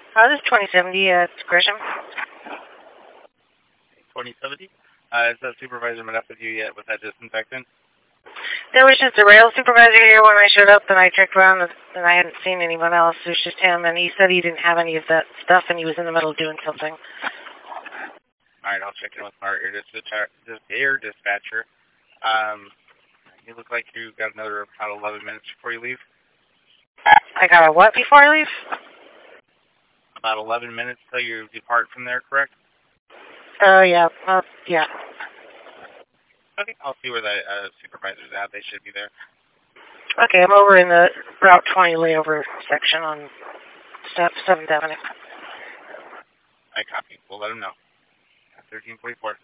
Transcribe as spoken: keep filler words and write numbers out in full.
Uh, this is twenty seventy at Gresham. twenty seventy? Uh, has that supervisor met up with you yet with that disinfectant? There was just a rail supervisor here when I showed up, and I checked around, and I hadn't seen anyone else. It was just him, and he said he didn't have any of that stuff, and he was in the middle of doing something. Alright, I'll check in with Mark, your dispatcher. Air dispatcher. Um, you look like you got another about eleven minutes before you leave. I got a what before I leave? About eleven minutes till you depart from there, correct? Oh, uh, yeah. Uh, yeah. Okay, I'll see where the uh, supervisor's at. They should be there. Okay, I'm over in the Route twenty layover section on seventh Avenue. I copy. We'll let them know. thirteen forty-four.